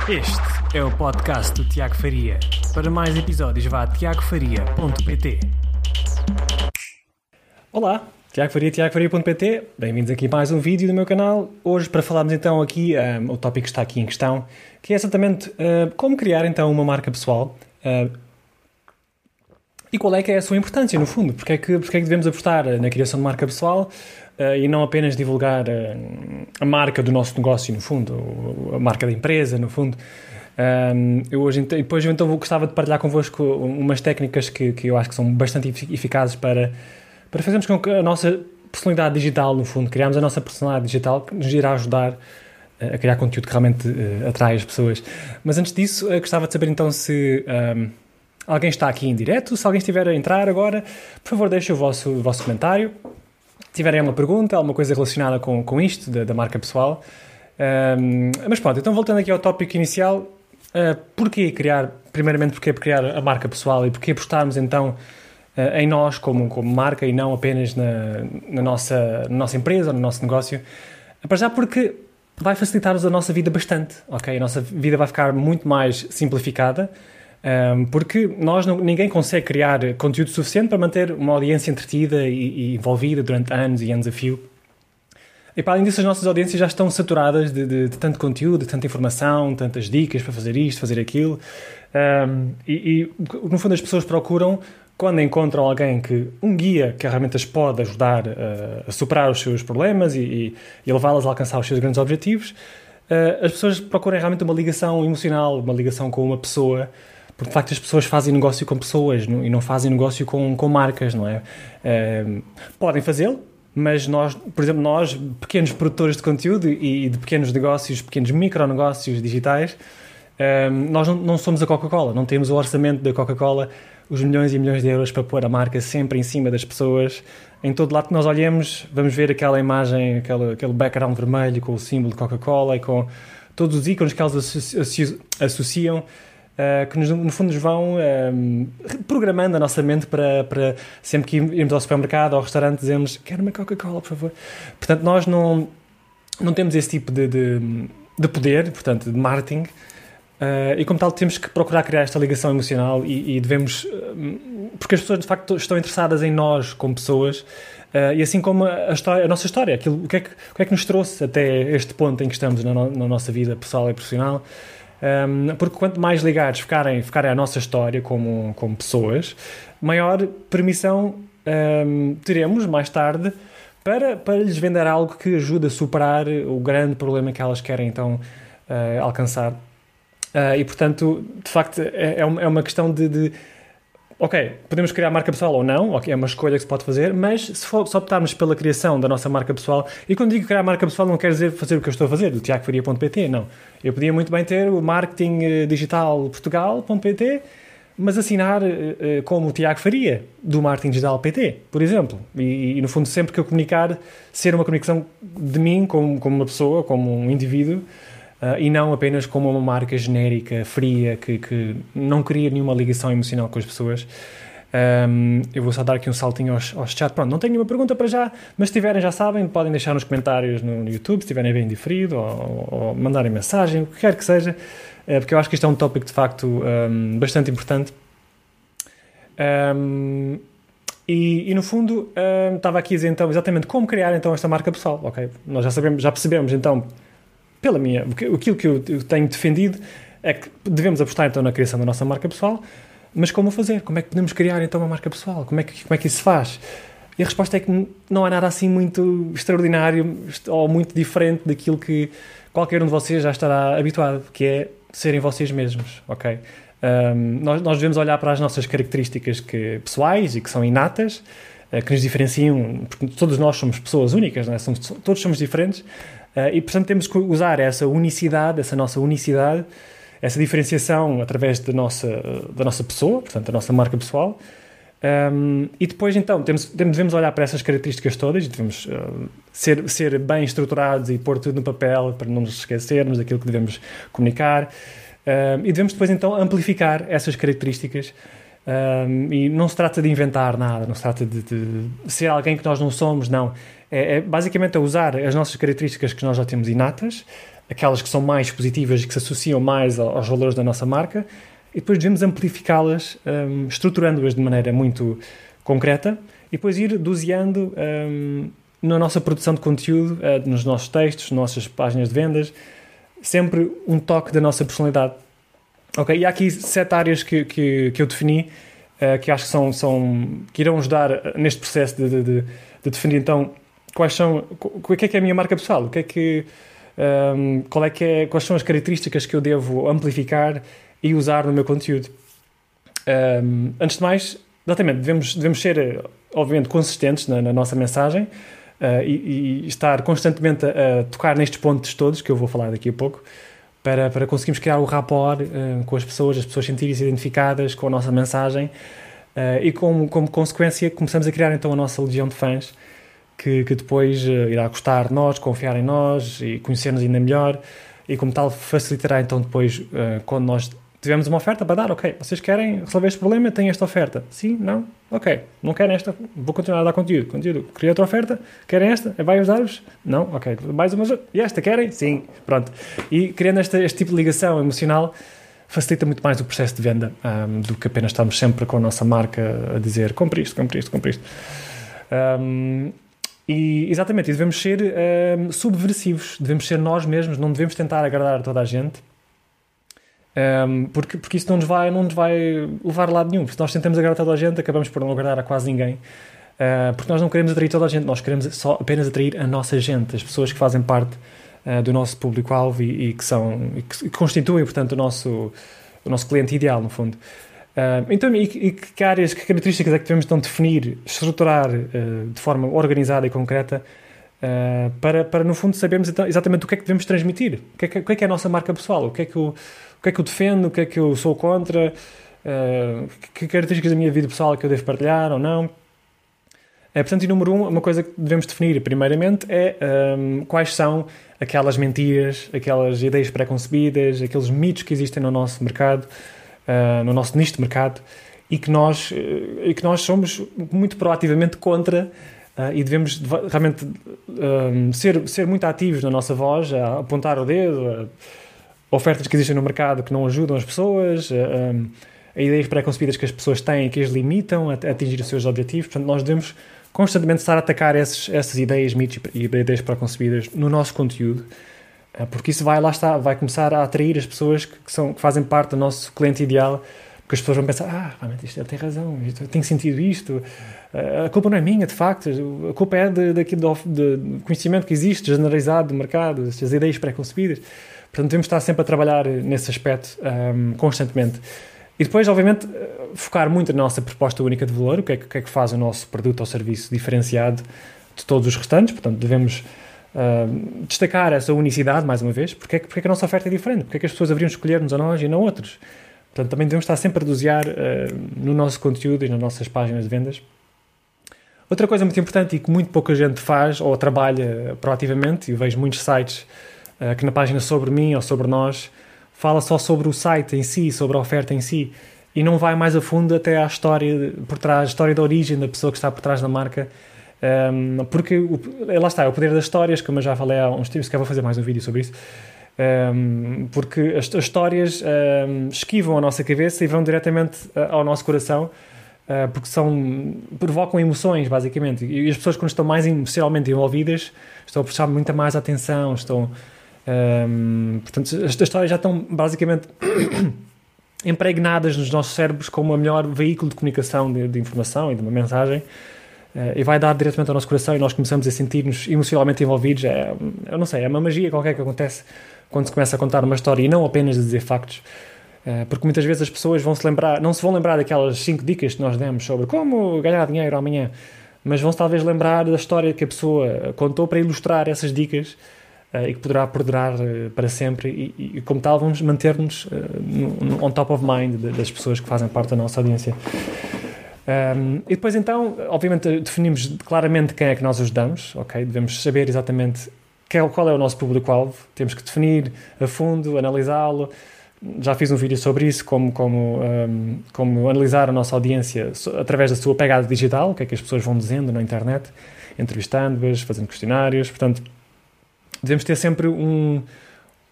Este é o podcast do Tiago Faria. Para mais episódios vá a tiagofaria.pt. Olá, Tiago Faria, tiagofaria.pt. Bem-vindos aqui a mais um vídeo do meu canal. Hoje para falarmos então aqui, o tópico que está aqui em questão, que é exatamente como criar então uma marca pessoal e qual é que é a sua importância no fundo. Porque é que devemos apostar na criação de marca pessoal e não apenas divulgar a marca do nosso negócio no fundo, a marca da empresa no fundo. Depois eu então gostava de partilhar convosco umas técnicas que eu acho que são bastante eficazes para fazermos com que a nossa personalidade digital, no fundo, criarmos a nossa personalidade digital que nos irá ajudar a criar conteúdo que realmente atrai as pessoas. Mas antes disso, gostava de saber então se alguém está aqui em direto, se alguém estiver a entrar agora, por favor deixem o vosso comentário. Se tiverem uma pergunta, alguma coisa relacionada com isto, da marca pessoal. Mas pronto, então voltando aqui ao tópico inicial, porquê criar a marca pessoal e porquê apostarmos então em nós como marca e não apenas na nossa empresa ou no nosso negócio? Para já porque vai facilitar-nos a nossa vida bastante, ok? A nossa vida vai ficar muito mais simplificada, porque ninguém consegue criar conteúdo suficiente para manter uma audiência entretida e envolvida durante anos e anos a fio. E para além disso, as nossas audiências já estão saturadas de tanto conteúdo, de tanta informação, tantas dicas para fazer isto, fazer aquilo. No fundo, as pessoas procuram, quando encontram alguém um guia que realmente as pode ajudar a superar os seus problemas e levá-las a alcançar os seus grandes objetivos, as pessoas procuram realmente uma ligação emocional, uma ligação com uma pessoa, porque de facto as pessoas fazem negócio com pessoas e não fazem negócio com marcas, não é? Podem fazê-lo, mas nós, por exemplo, pequenos produtores de conteúdo e de pequenos negócios, pequenos micronegócios digitais, nós não somos a Coca-Cola, não temos o orçamento da Coca-Cola, os milhões e milhões de euros para pôr a marca sempre em cima das pessoas. Em todo lado que nós olhemos, vamos ver aquela imagem, aquele background vermelho com o símbolo de Coca-Cola e com todos os ícones que elas associam, que no fundo nos vão programando a nossa mente para sempre que irmos ao supermercado ou ao restaurante dizemos, quero uma Coca-Cola, por favor. Portanto, nós não temos esse tipo de poder, portanto, de marketing, e como tal temos que procurar criar esta ligação emocional e devemos, porque as pessoas de facto estão interessadas em nós como pessoas, e assim como a nossa história, o que é que nos trouxe até este ponto em que estamos na nossa vida pessoal e profissional. Porque quanto mais ligados ficarem à nossa história como pessoas, maior permissão teremos mais tarde para lhes vender algo que ajude a superar o grande problema que elas querem então alcançar. E portanto, de facto, é uma questão de ok, podemos criar marca pessoal ou não, okay, é uma escolha que se pode fazer, mas se optarmos pela criação da nossa marca pessoal, e quando digo criar marca pessoal não quer dizer fazer o que eu estou a fazer, do tiagofaria.pt, não. Eu podia muito bem ter o marketing digital portugal.pt, mas assinar como o Tiago Faria, do marketing digital PT, por exemplo. E no fundo, sempre que eu comunicar, ser uma comunicação de mim como uma pessoa, como um indivíduo, e não apenas como uma marca genérica, fria, que não cria nenhuma ligação emocional com as pessoas. Eu vou só dar aqui um saltinho aos chat. Pronto, não tenho nenhuma pergunta para já, mas se tiverem já sabem, podem deixar nos comentários no YouTube, se estiverem bem diferido, ou mandarem mensagem, o que quer que seja, porque eu acho que isto é um tópico de facto bastante importante. E no fundo, estava aqui a dizer então exatamente como criar então esta marca pessoal. Okay? Nós já percebemos então, aquilo que eu tenho defendido é que devemos apostar então na criação da nossa marca pessoal, mas como fazer? Como é que podemos criar então uma marca pessoal? Como é que isso se faz? E a resposta é que não há nada assim muito extraordinário ou muito diferente daquilo que qualquer um de vocês já estará habituado, que é serem vocês mesmos, ok? Nós devemos olhar para as nossas características pessoais e que são inatas, que nos diferenciam, porque todos nós somos pessoas únicas, não é? Todos somos diferentes, e portanto temos que usar essa nossa unicidade, essa diferenciação através da nossa pessoa, portanto da nossa marca pessoal, e depois então devemos olhar para essas características todas e devemos ser bem estruturados e pôr tudo no papel para não nos esquecermos daquilo que devemos comunicar, e devemos depois então amplificar essas características. E não se trata de inventar nada, não se trata de ser alguém que nós não somos, não. Basicamente usar as nossas características que nós já temos inatas, aquelas que são mais positivas e que se associam mais aos valores da nossa marca, e depois devemos amplificá-las, estruturando-as de maneira muito concreta, e depois ir doseando na nossa produção de conteúdo, nos nossos textos, nas nossas páginas de vendas, sempre um toque da nossa personalidade. Ok? E há aqui 7 áreas que eu defini, que acho que irão ajudar neste processo de definir, então, quais são a minha marca pessoal, quais são as características que eu devo amplificar e usar no meu conteúdo. Antes de mais, exatamente, devemos ser, obviamente, consistentes na nossa mensagem, e estar constantemente a tocar nestes pontos todos, que eu vou falar daqui a pouco, para conseguirmos criar o rapport com as pessoas sentirem-se identificadas com a nossa mensagem, e como consequência começamos a criar então a nossa legião de fãs, que depois irá gostar de nós, confiar em nós e conhecer-nos ainda melhor, e como tal facilitará então depois, quando nós tivermos uma oferta para dar, ok, vocês querem resolver este problema, têm esta oferta. Sim? Não? Ok. Não querem esta? Vou continuar a dar conteúdo. Queria outra oferta? Querem esta? Vai ajudar-vos? Não? Ok. Mais uma? E esta? Querem? Sim. Pronto. E criando este tipo de ligação emocional facilita muito mais o processo de venda, do que apenas estarmos sempre com a nossa marca a dizer compre isto. E exatamente, devemos ser subversivos, devemos ser nós mesmos, não devemos tentar agradar a toda a gente, porque isso não nos vai levar a lado nenhum. Se nós tentamos agradar a toda a gente, acabamos por não agradar a quase ninguém, porque nós não queremos atrair toda a gente, nós queremos apenas atrair a nossa gente, as pessoas que fazem parte do nosso público-alvo e que constituem, portanto, o nosso cliente ideal, no fundo. Então, que características é que devemos então definir, estruturar de forma organizada e concreta, para no fundo sabermos então, exatamente o que é que devemos transmitir, o que é que é a nossa marca pessoal, o que é que eu defendo, o que é que eu sou contra, que características da minha vida pessoal que eu devo partilhar ou não. Portanto, e número 1, uma coisa que devemos definir primeiramente é quais são aquelas mentiras, aquelas ideias pré-concebidas, aqueles mitos que existem no nosso mercado, no nosso nicho de mercado, e que nós somos muito proativamente contra, e devemos realmente ser muito ativos na nossa voz, a apontar o dedo a ofertas que existem no mercado que não ajudam as pessoas, a ideias pré-concebidas que as pessoas têm e que as limitam a atingir os seus objetivos. Portanto, nós devemos constantemente estar a atacar essas ideias, mitos e ideias pré-concebidas no nosso conteúdo, porque isso vai começar a atrair as pessoas que fazem parte do nosso cliente ideal, porque as pessoas vão pensar, realmente ele tem razão, tem sentido isto, a culpa não é minha, de facto, a culpa é do conhecimento que existe, generalizado do mercado, as ideias pré-concebidas. Portanto, devemos estar sempre a trabalhar nesse aspecto constantemente. E depois, obviamente, focar muito na nossa proposta única de valor, o que é que faz o nosso produto ou serviço diferenciado de todos os restantes. Portanto, devemos destacar essa unicidade, mais uma vez, porque é que a nossa oferta é diferente, porque é que as pessoas deveriam escolher-nos a nós e não outros. Portanto, também devemos estar sempre a dosear no nosso conteúdo e nas nossas páginas de vendas. Outra coisa muito importante e que muito pouca gente faz ou trabalha proativamente, e eu vejo muitos sites que na página sobre mim ou sobre nós fala só sobre o site em si, sobre a oferta em si, e não vai mais a fundo até à história por trás, a história da origem da pessoa que está por trás da marca, porque lá está, é o poder das histórias, como eu já falei há uns tempos, que eu vou fazer mais um vídeo sobre isso, porque as histórias esquivam a nossa cabeça e vão diretamente ao nosso coração, porque provocam emoções, basicamente, e as pessoas, quando estão mais emocionalmente envolvidas, estão a prestar muita mais atenção, portanto, as histórias já estão basicamente impregnadas nos nossos cérebros como o melhor veículo de comunicação de informação e de uma mensagem, e vai dar diretamente ao nosso coração, e nós começamos a sentir-nos emocionalmente envolvidos. Eu não sei, é uma magia qualquer que acontece quando se começa a contar uma história e não apenas a dizer factos, porque muitas vezes as pessoas não se vão lembrar daquelas 5 dicas que nós demos sobre como ganhar dinheiro amanhã, mas vão-se talvez lembrar da história que a pessoa contou para ilustrar essas dicas, e que poderá perdurar para sempre, e como tal vamos manter-nos on top of mind das pessoas que fazem parte da nossa audiência. E depois então, obviamente, definimos claramente quem é que nós ajudamos, ok? Devemos saber exatamente qual é o nosso público-alvo, temos que definir a fundo, analisá-lo. Já fiz um vídeo sobre isso, como analisar a nossa audiência através da sua pegada digital, o que é que as pessoas vão dizendo na internet, entrevistando-as, fazendo questionários. Portanto, devemos ter sempre um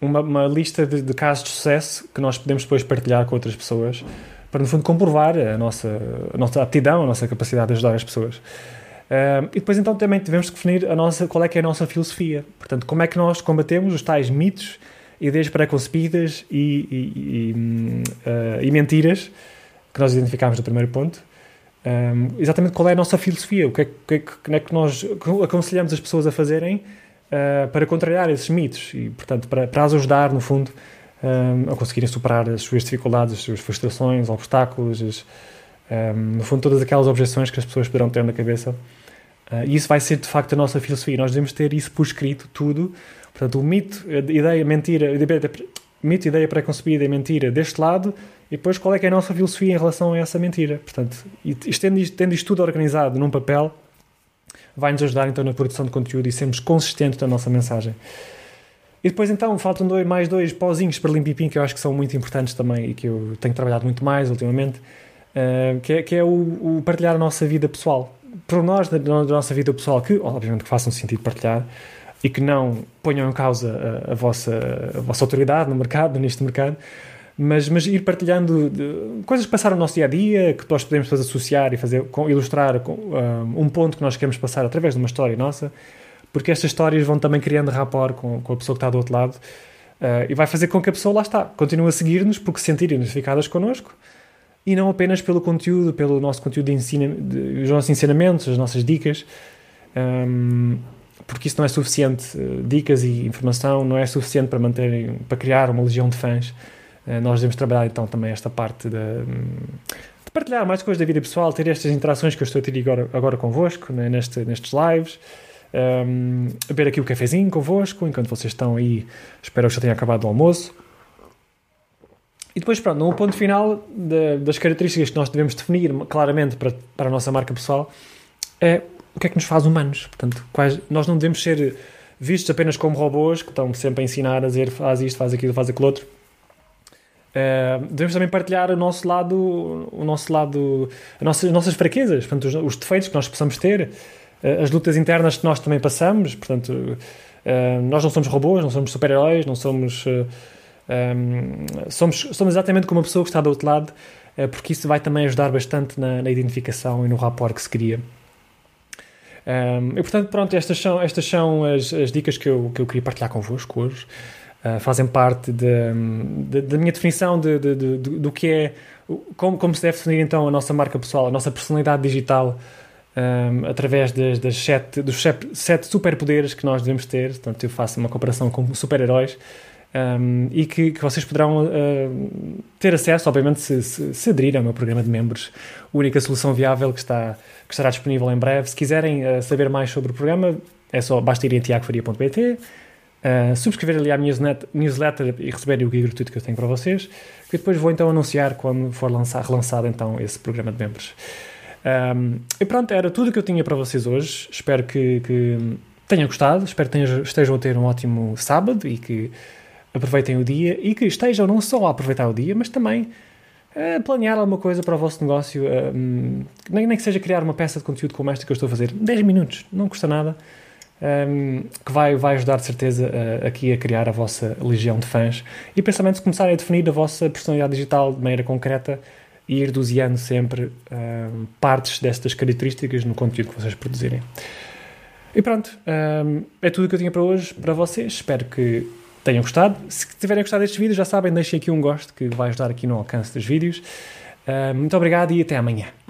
uma lista de casos de sucesso que nós podemos depois partilhar com outras pessoas para, no fundo, comprovar a nossa aptidão, a nossa capacidade de ajudar as pessoas. E depois, então, também devemos definir qual é que é a nossa filosofia. Portanto, como é que nós combatemos os tais mitos, ideias pré-concebidas e mentiras que nós identificámos no primeiro ponto. Exatamente qual é a nossa filosofia, o que é que nós aconselhamos as pessoas a fazerem para contrariar esses mitos e, portanto, para as ajudar, no fundo, a conseguirem superar as suas dificuldades, as suas frustrações, obstáculos, no fundo, todas aquelas objeções que as pessoas poderão ter na cabeça. E isso vai ser, de facto, a nossa filosofia. Nós devemos ter isso por escrito, tudo. Portanto, o mito, a ideia, mentira, mito, ideia pré-concebida e mentira deste lado, e depois qual é que é a nossa filosofia em relação a essa mentira. Portanto, tendo isto tudo organizado num papel, vai-nos ajudar então na produção de conteúdo e sermos consistentes na nossa mensagem. E depois então faltam mais dois pozinhos para limpipim que eu acho que são muito importantes também e que eu tenho trabalhado muito mais ultimamente, que é o partilhar a nossa vida pessoal. Por nós, da nossa vida pessoal, que obviamente que façam sentido partilhar e que não ponham em causa a vossa autoridade no mercado, neste mercado, mas ir partilhando coisas que passaram no nosso dia-a-dia, que nós podemos depois associar e ilustrar um ponto que nós queremos passar através de uma história nossa, porque estas histórias vão também criando rapport com a pessoa que está do outro lado, e vai fazer com que a pessoa, lá está, continue a seguir-nos porque se sentirem identificadas connosco, e não apenas pelo conteúdo, pelo nosso conteúdo os nossos ensinamentos, as nossas dicas, porque isso não é suficiente. Dicas e informação não é suficiente para criar uma legião de fãs. Nós devemos trabalhar então também esta parte de partilhar mais coisas da vida pessoal, ter estas interações que eu estou a ter agora convosco, né, nestes lives, beber aqui o cafezinho convosco enquanto vocês estão aí. Espero que já tenha acabado o almoço. E depois, pronto, no ponto final das características que nós devemos definir claramente para a nossa marca pessoal é o que é que nos faz humanos. Portanto, nós não devemos ser vistos apenas como robôs que estão sempre a ensinar, a dizer faz isto, faz aquilo, faz aquilo outro. Devemos também partilhar as nossas fraquezas, portanto, os defeitos que nós possamos ter, as lutas internas que nós também passamos. Portanto, nós não somos robôs, não somos super-heróis, não somos... somos exatamente como a pessoa que está do outro lado, porque isso vai também ajudar bastante na identificação e no rapport que se cria. E portanto, pronto, estas são as dicas que eu queria partilhar convosco hoje. Fazem parte da minha definição do que é, como se deve definir então a nossa marca pessoal, a nossa personalidade digital, através dos 7 superpoderes que nós devemos ter. Portanto, eu faço uma comparação com super-heróis. E que vocês poderão ter acesso, obviamente, se aderir ao meu programa de membros, única solução viável que estará disponível em breve. Se quiserem saber mais sobre o programa, basta ir em tiagofaria.pt, subscrever ali a minha newsletter e receberem o guia gratuito que eu tenho para vocês, que depois vou então anunciar quando for relançado então esse programa de membros. E pronto, era tudo o que eu tinha para vocês hoje. Espero que tenham gostado, espero que estejam a ter um ótimo sábado e que aproveitem o dia e que estejam não só a aproveitar o dia, mas também a planear alguma coisa para o vosso negócio, nem que seja criar uma peça de conteúdo como esta que eu estou a fazer, 10 minutos, não custa nada, que vai ajudar de certeza aqui a criar a vossa legião de fãs e principalmente se começarem a definir a vossa personalidade digital de maneira concreta e ir doseando sempre partes destas características no conteúdo que vocês produzirem. E pronto, é tudo o que eu tinha para hoje, para vocês. Espero que tenham gostado. Se tiverem gostado destes vídeos, já sabem, deixem aqui um gosto que vai ajudar aqui no alcance dos vídeos. Muito obrigado e até amanhã.